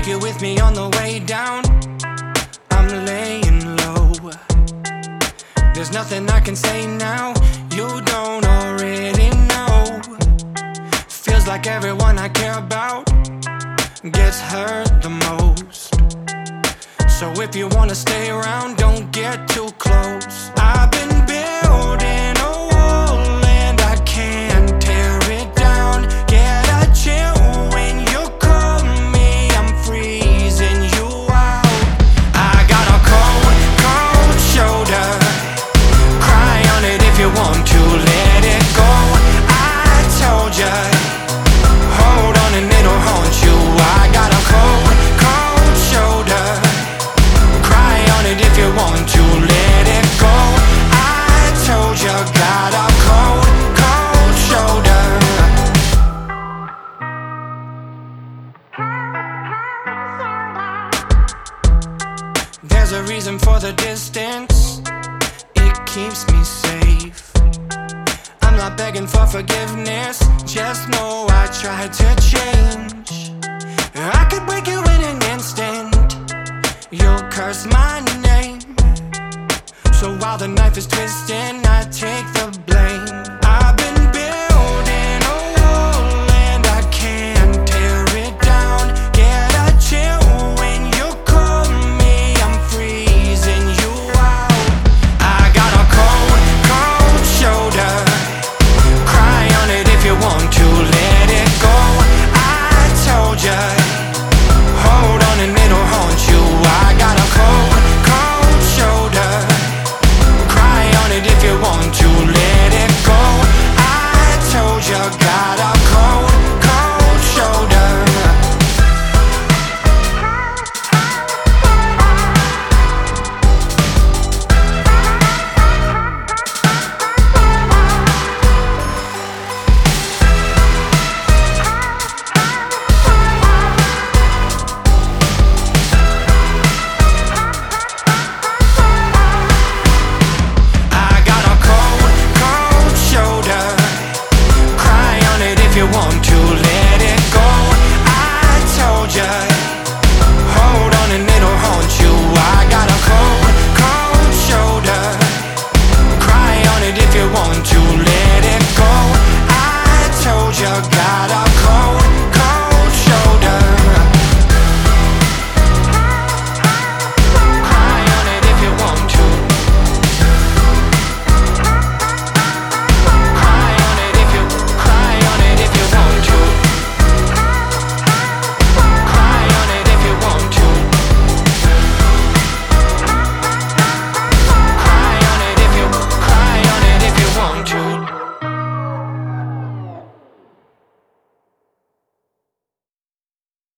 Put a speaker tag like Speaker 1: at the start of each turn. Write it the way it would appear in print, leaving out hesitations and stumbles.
Speaker 1: take you with me on the way down. I'm laying low. There's nothing I can say now you don't already know. Feels like everyone I care about gets hurt the most. So if you wanna stay around, don't get too close. I've been building a wall and I can't tear it down. Get a chill when you call me, I'm freezing you out. I got a cold, cold shoulder. Cry on it if you want to, let it go. I told ya, hold on and it'll haunt you. I got a cold, cold shoulder. Cry on it if you want to, let it go. I told ya, got a cold, cold shoulder. There's a reason for the distance, it keeps me safe. I'm not begging for forgiveness, just know I tried to change. I could break you in an instant, you'll curse my name. So while the knife is twisting, I take the